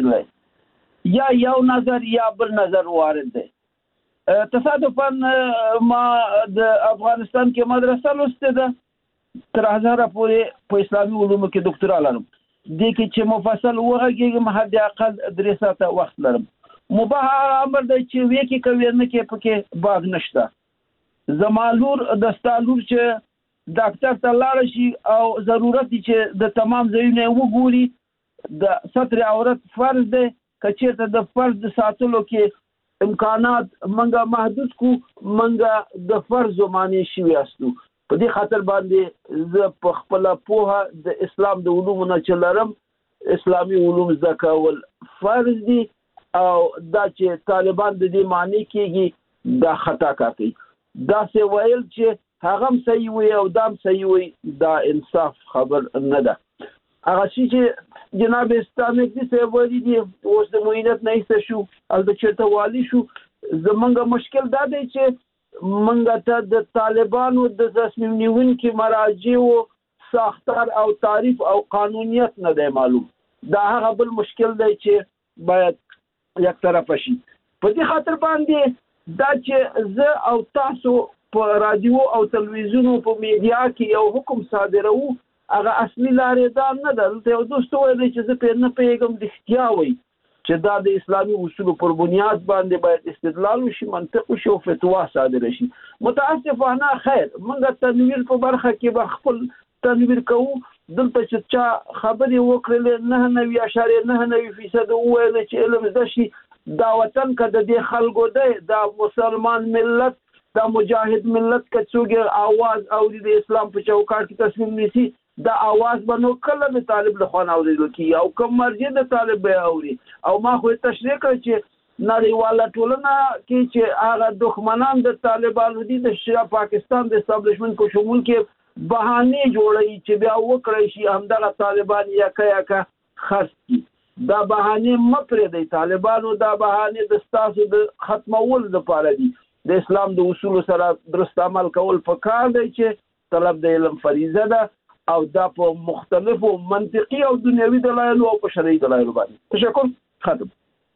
S2: نشکل یا یو نظر یا بل نظر وارد دی تصادفاً ما د افغانستان کې مدرسه لوسته ده تر هزاره پورې په اسلامي علومو کې ډاکټرا لرم د کې چې مفصل وغږیږم حد اقل 3 ساعته وخت لرم مباح امر دی چې وې کې کوي نه کې پکې باغ نشته زمالور د ستالور چې ډاکټر ته لاړ شي او ضرورت دي چې د تمام ځایونه وګوري د ستر عورت فرض دی کچې ته د فرض ساتلو کې امکانات منګه محدود کو منګه د فرض معنی شي واسطو په دې خاطر باندې ز په خپل پوهه د اسلام د علومو نه چلرم اسلامي علوم زکول فرض دي او دا چې طالبان د دې معنی کېږي دا خطا کوي دا څه ویل چې هغه صحیح وي او دام صحیح وي دا انصاف خبر نه ده هغه چې جناب استانک دي څه وایي دي اوس د موینت نه ایسته شو ال د چرته والی شو زمونږ مشکل دا دی چې مونږ ته د طالبانو د تصمیم نیونکو مراجع او ساختار او تعریف او قانونیت نه دی معلوم دا هغه بل مشکل دی چې باید یک طرف شي په دې خاطر باندې دا چې زه او تاسو په رادیو او تلویزیون او په میډیا کې یو حکم صادرو هغه اصلي لارې دا نه ده ته دوستو وایي چې زه په نه پیغام د اختیاوي چې دا د اسلامي اصولو پر بنیاد باندې باید استدلال وشي منطق وشي او فتوا صادره شي متاسفانه خیر موږ تنویر په برخه کې به خپل تنویر کوو دلته چې خبرې وکړل 9.9% وویل چې علم زده شي دا وطن کده د خلکو دی دا مسلمان ملت دا مجاهد ملت کڅوګ आवाज او د اسلام په چوکاټ کې تصمیم نیسي دا आवाज بنو کله د طالب له خوان اوریدل کی او کوم مرجع د طالب به اوري او ما خو تشریح کړ چې نړیواله ټولنه کې چې هغه دښمنان د طالبانو دي د پاکستان د استابلیشمنت کو شمول کې بهانه جوړي چې بیا وکړي شي همدغه طالبان یا کا خاص کی دا بهانه مپرې دی طالبانو دا بهانه د ستاسو د ختمول لپاره دي د اسلام د اصول سره درست عمل کول پکار دی چې طلب د علم فریضه ده او دا په مختلفو منطقي او دنیوي دلایل او په شرعي دلایل باندې تشکر ختم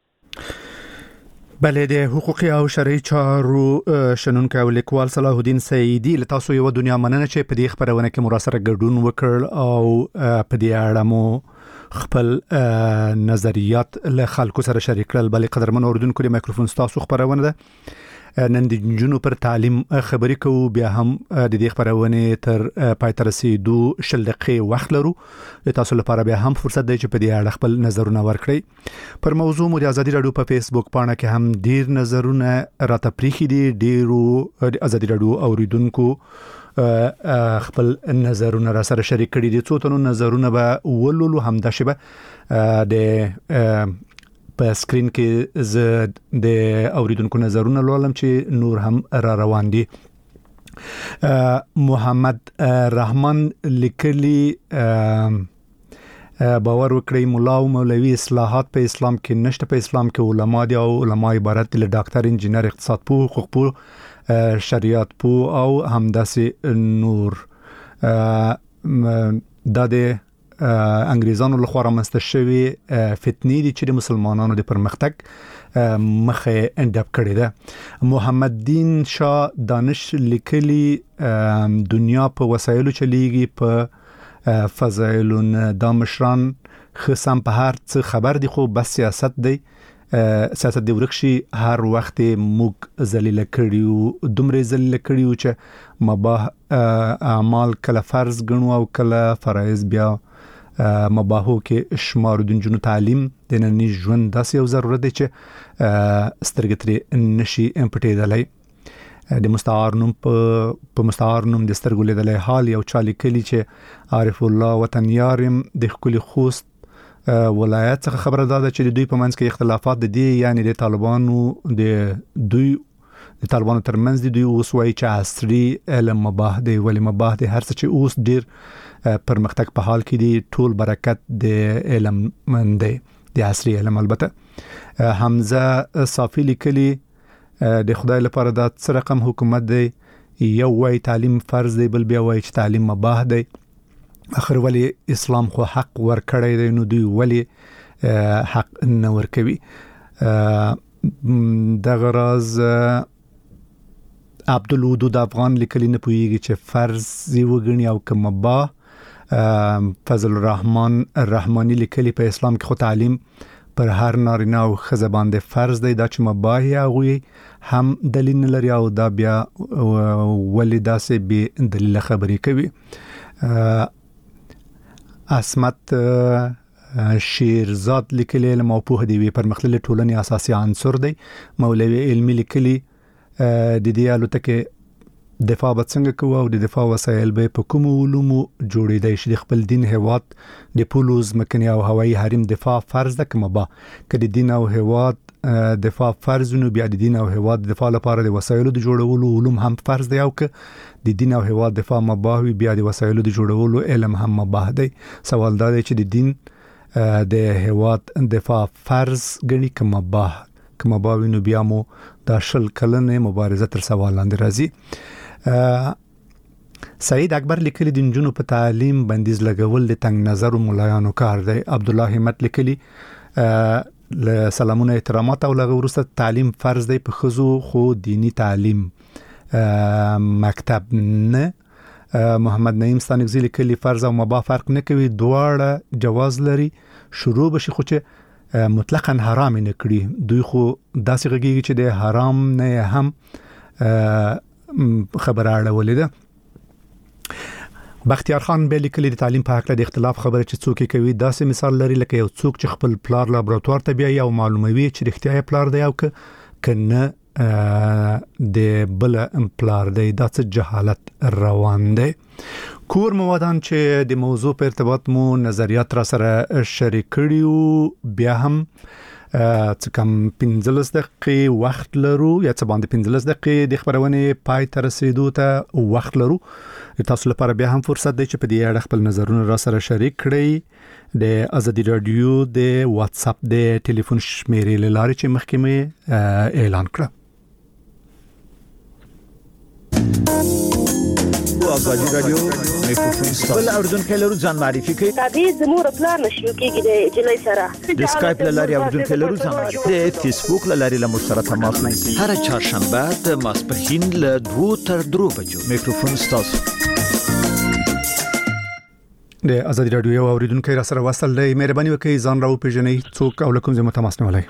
S1: بله د حقوقي او شرعي چارو شنونکو او لیکوال صلاح الدین سیدی له تاسو یو دنیا مننه چې په دې خبرونه کې مراسله ګډون وکړ او په دې اړه مو خپل نظریات له خلکو سره شریک کړل بلې قدرمن اوریدونکو د مایکروفون تاسو خبرونه ده نن د جنونو پر تعلیم خبرې کوو بیا هم د دې خبرونه تر پای تر رسیدو شل دقیقې وخت لرو تاسو لپاره بیا هم فرصت دی چې په دې اړه خپل نظرونه ورکړئ پر موضوع مو د ازادي رادیو په فیسبوک پاڼه کې هم ډیر نظرونه راته پریخي دي ډیرو ازادي رادیو اوریدونکو خپل نظرونه را سره شریک کړي دي څو تنو نظرونه به ولولو هم د شبه د په سکرین کې ز د اوریدونکو نظرونه لولم چې نور هم را روان دي محمد رحمان لیکلی باور وکړئ مولا او مولوی اصلاحات په اسلام کې نشته په اسلام کې علما دي او علما عبارت له ډاکټر انجینر اقتصاد پوه حقوق پوه شریعت پوه او همداسې نور د انګریزانو له خوا رامنځته شوی فتنې دي چې د مسلمانانو د پرمختګ مخه انداب کړی ده محمد دین شاه دانش لیکلی دنیا په وسایلو چلیږي په فضایلون د مشران خصم په هر څه خبر دي خو بس سیاست دی سیاست دی ورکشي هر وخت موږ ذلیل کړیو دومره ذلیل کړیو چې مباح اعمال کله فرض ګڼو او کله فرایض بیا مباحو کې شمار د جنو تعلیم د نننی ژوند داسې یو ضرورت دی چې سترګې ترې نشي پټېدلی د مستعار نوم په مستعار نوم د سترګو لیدلی حال یو چا لیکلي چې عارف الله وطن یارم د ښکلي خوست ولایت څخه خبره ده چې د دوی په منځ کې اختلافات د دي یعنی د طالبانو ترمنځ د دوی اوس وایي چې عصري علم مباح دی ولی مباح دی هر څه چې اوس ډیر پرمختګ په حال کې دی ټول برکت د علم دی د عصري علم. البته حمزه صافی لیکلی د خدای لپاره دا څه رقم حکومت دی یو وایي تعلیم فرض دی بل بیا وایي چې تعلیم مباح دی اخر ولی اسلام خو حق ورکړی دی نو دوی ولی حق نه ورکوي. دغه راز عبدالودود افغان لیکلی نه پوهیږي چې فرض وګڼي او که مباح. فضل الرحمن الرحمانی لیکلی په اسلام کې خو تعلیم پر هر نارینه او ښځه باندې فرض دی دا چې مباح هغوی هم دلیل نه لري او دا بیا ولی داسې بې دلیله خبرې کوي. اسمت شیرزاد لیکلی علم او پوهه دی پرمختللې ټولنې اساسي عنصر دی. مولوی علمی لیکلی د دې الوتکې دفاع به څنګه کوو او د دفاع وسایل به په کومو علومو جوړېدای شي د خپل دین هیواد د پولو ځمکني او هوایي حریم دفاع فرض ده که مباح که د دین او هیواد دفاع فرض نو بیا د دین او هیواد دفاع لپاره د وسایلو د جوړولو علوم هم فرض دی او که د دین او هیواد دفاع مباح وي بیا د وسایلو د جوړولو علم هم مباح دی. سوال دا دی چې د دین د هیواد دفاع فرض ګڼي که مباح وي نو بیا مو دا 20 کلنه مبارزه تر سوال لاندې راځي. سعید اکبر لیکلی د نجونو په تعلیم بندیز لګول د تنگ نظر مولایانو کار دی. عبدالله همت لیکلی سلامونه احترامات او لغه ورسته تعلیم فرض دی په خزو خو دینی تعلیم مکتب نه. محمد نعیم ستانکزی لیکلی فرض او مباح فرق نه کوي دواړه جواز لري شروع بشي خو چې مطلقاً حرام نه کړی دوی خو داسې غږیږي چې د حرام نه هم خبره اړولې ده. بختیار خان به لیکلی د تعلیم په حق د اختلاف خبره چې څوک کوي داسې مثال لري لکه یو څوک چې خپل پلار لابراتوار ته بیاي او معلوموي چې رښتیا پلار دی او کنه د بل پلار دی دا څه جهالت روان دی. کور موادان چې د موضوع په ارتباط مو نظریات را سره شریک کړیو بیا هم څه کم 15 دقیقې وخت لرو یا څه باندې 15 دقیقې د خبرونه پای ته رسیدو ته وخت لرو. تاسو لپاره بیا هم فرصت دی چې په دې اړه خپل نظرونه را سره شریک کړئ. د ازادي رادیو د واتس اپ د ټلیفون شمیرې لارې چې مخکې اعلان کړه.
S11: ازادي رادیو میکروفون بل اردن کلرو ځان معرفي کوي.
S12: تابع زموږ پلان نشو کېږي د جلای سره
S11: د اسکایپ لاري اردن کلرو ځان معرفي د فیسبوک لاري له سره تماس نیسي. هر چهارشنبه د ماسپښین له 2 تر 3 بجو میکروفون ستاسو.
S1: د ازادي رادیو اوریدونکو را سره وصل دی. مهرباني وکړئ ځان راو پیژنئ څوک او لکم زموږ تماس نیولای.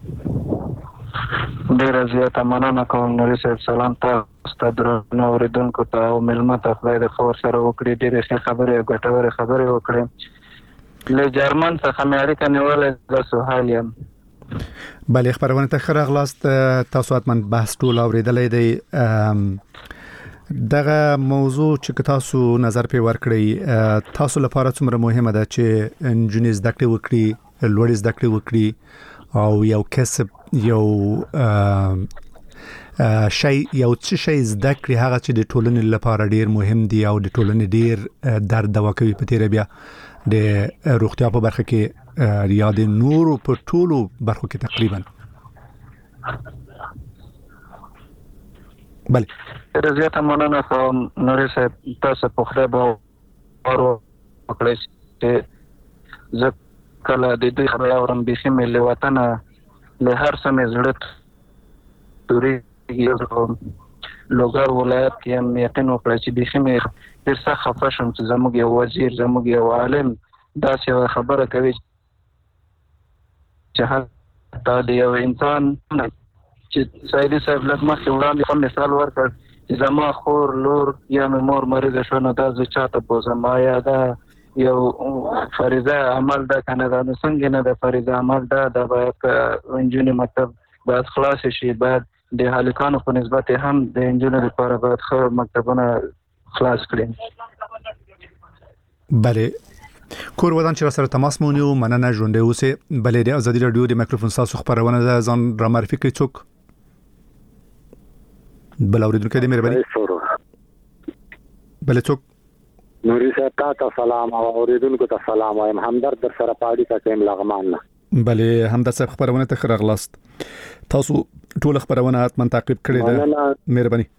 S13: ډیر زیاته مننه کوم نوري صاحب. سلام تاسو ته درنو اوریدونکو ته او ملمه ته خدای د خبر سره وکړي ډیره ښه خبره غټوره خبره وکړي. له جرمن څخه مې اړیکه نیولې د سهال یم.
S1: بله خبرونه ته خره غلاست تاسو اتمن بحث ټول اوریدلې دی. دغه موضوع چې تاسو نظر په ورکړی تاسو لپاره څومره مهمه ده چې انجینیر زده کړې وکړي لوړ زده کړې وکړي او یو کسب یو یو څه شی زده کړی هغه چې د ټولنې لپاره ډیر مهم دی او د ټولنې ډیر درد دوا کوي په تیر بیا د روغتیا په برخه کې یا د نورو په ټولو برخو کې تقریبا.
S13: بله زیاته مننه کوم نوري صاحب. تاسو په خله به ورو وکړئ چې زه کله د دې خبره اورم بيخي ملي وطن له هر سمې زړه توري لوګر ولایت کې هم یقین وکړ چې بيخي مې ډېر څه خفه شوم چې زموږ یو وزیر زموږ یو عالم داسې خبره کوي چې تا د یو انسان چې سایدي صاحب لږ مخکې وړاندې کوم مثال ورکړ چې زما خور لور یا مور مریضه شو نو دا زه چاته بوزم یا دا یو فریضه عمل ده کنه دا څنګه نه د فریضه عمل ده باید انجونی مطلب باید خلاص شي باید د هلکانو په نسبت هم د انجونو لپاره باید ښه مکتبونه خلاص کړي.
S1: بله کور ودان چې سره تماس مو نیو مننه ژوندې اوسه. بله د ازادي رادیو د مایکروفون تاسو خبرونه ده ځان را معرفي کړئ څوک بل اوریدونکو دې مهرباني. بله څوک
S14: نوري صاحب ته سلام او اوریدونکو ته سلام وایم همدرد در سره پاړی ته کوم لغمان نه.
S1: بله همدرد صاحب خبرونه ته خرغلاست تاسو ټول خبرونه اتمن تعقیب کړئ ده مهرباني.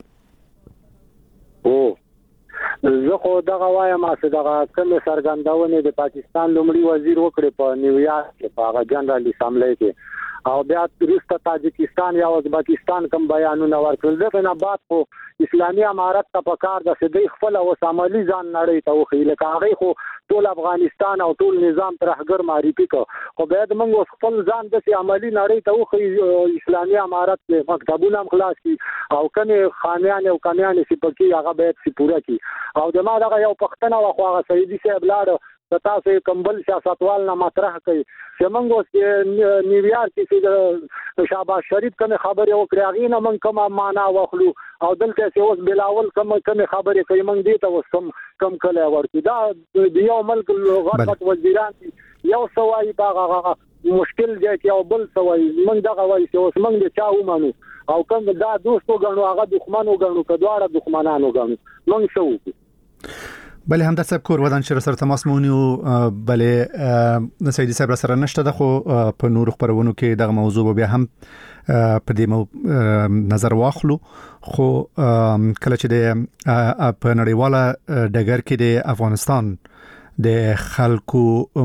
S14: زه خو دغه وایم چې دغه کوم سرګندونه د پاکستان لومړي وزیر وکړي په نیویارک کې په هغه جنرال اسمبلی کې او بیا وروسته تاجکستان یا ازبکستان کوم بیانونه ورکړل دغه نه بعد خو اسلامي امارت ته پکار د سدي خپل او عملی ځان نړۍ ته وخیل کاغه خو ټول افغانستان او ټول نظام ترهګر معرفي کو خو باید موږ خپل ځان د عملی نړۍ ته وخی اسلامي امارت کې مکتبونه خلاص کی او کنه خانیان او کمیان چې پکې هغه باید سی پوره کی او دما دغه یو پښتنه واخو هغه سیدی صاحب لاړ تاسو کمبل سیاستوال نه مطرح کوي چې موږ اوس نیویارک کې شهباز شریف کوم خبره وکړه غینه موږ کومه معنا واخلو او دلته چې اوس بلاول کوم خبره کوي موږ دې ته اوس کم کله ورته دا د یو ملک غربت وزیران یو سوای باغه مشکل دی چې او بل سوای موږ دغه وایي چې اوس موږ د چا ومنو او کوم دا دوستو غنو هغه دښمنو غنو کډواره دښمنانو غنو موږ شو.
S1: بله همدرد صاحب کور ودان چې سره تماس مونیو بله سیدی صاحب سره نشته ده خو په نور خبرونو کې دغه موضوع بیا هم په دې نظر واخلو خو کله چې د په نړیواله ډګر کې د افغانستان د خلکو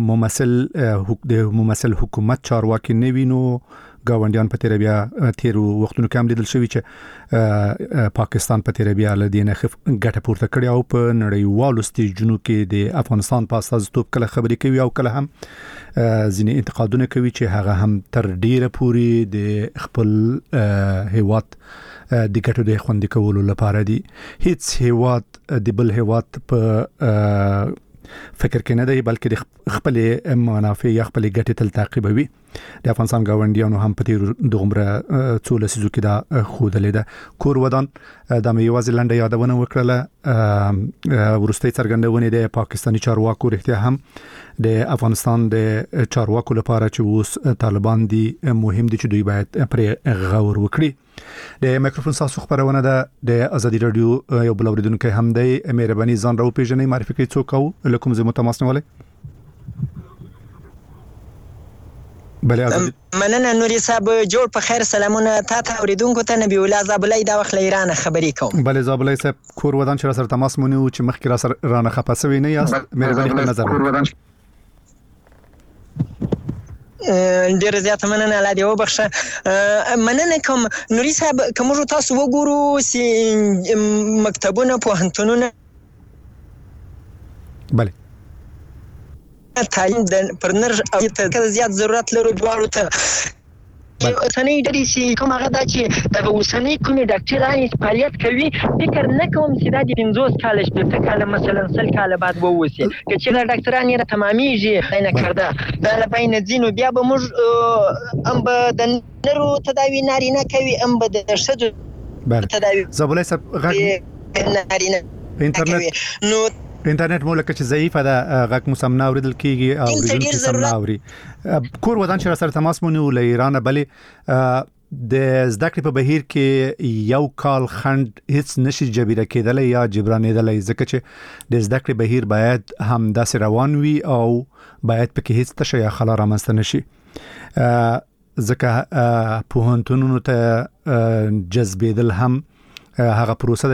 S1: ممثل حکومت چارواکي نه وینو گاونډیان په تیر بیا تیر وختونو کې هم لیدل شوی چې پاکستان په تیر بیا لدینه ګټه پورته کړی او په نړیوالو سټیجونو کې د افغانستان په اساس توپ کله خبرې کوي او کله هم ځینې انتقادونه کوي چې هغه هم تر ډیره پوري د خپل هیواد د ګټو د خوندي کولو لپاره دي. هیڅ هیواد د بل هیواد په فکر کې نه دی بلکې د خپل منافع یا خپل ګټې تل تعقیبوي. د افغانستان گاونډیانو هم په تیر دغمره څو لسیزو کې دا خودلې ده. کور ودان د میوازي لنډه یادونه وکړه ورستۍ څرګندونه د پاکستاني چارواکو رښتیا هم د افغانستان د چارواکو لپاره چې اوس طالبان دي مهم دي چې دوی باید پر غور وکړي. د مایکروفون تاسو خبرونه ده د ازادي رادیو یو بل اوریدونکو هم دی مهرباني ځان راو پیژنې معرفي کوي څوک او لکم زه متماسنه ولې. بله
S15: مننه نوري صاحب جوړ په خیر سلامونه تاسو اوریدونکو ته نبی الله زابلای دا وخت ایران خبرې کوم.
S1: بله زابلای صاحب کور ودان چې سره تماس مونږ چې مخکې را سره رانه خپاسوي نه یاست مهرباني خپل نظر
S15: ډیر زیات مننه الله دې وبخښه. مننه کوم نوري صاحب کوم تاسو وګورو چې مکتبونه پوهنتونونه
S1: بله
S15: تعلیم د پرنر او ته زیات ضرورت لرو دواړو ته. اوسنۍ ډلې چې کوم هغه دا چې د اوسنۍ کومې ډاکټرانې فعالیت کوي فکر نه کوم چې دا د 50 کال شپږ کال مثلا 100 کال بعد ووسی که چې دا ډاکټرانې را تمامېږي نه کړه دا لپاره ځینو بیا به موږ ام به د نرو تداوی نارینه کوي ام به د شذ تداوی
S1: زبولای صاحب غږ انټرنیټ
S15: نو
S1: انټرنیټ مو لکه چې ضعیفه ده غږ مو سم نه اوریدل کیږي او اوریدل سم نه اوري. کور ودان چې سره تماس مو نیو له ایران بلې د زده کړې په بهیر کې یو کال خند هیڅ نشي جبیره کېدل یا جبرانېدل ځکه چې د زده کړې بهیر باید هم داسې روان وي او باید پکې هیڅ تشه یا خلا رامنځته نشي ځکه پوهنتونونو ته جذبېدل هم هغه پروسه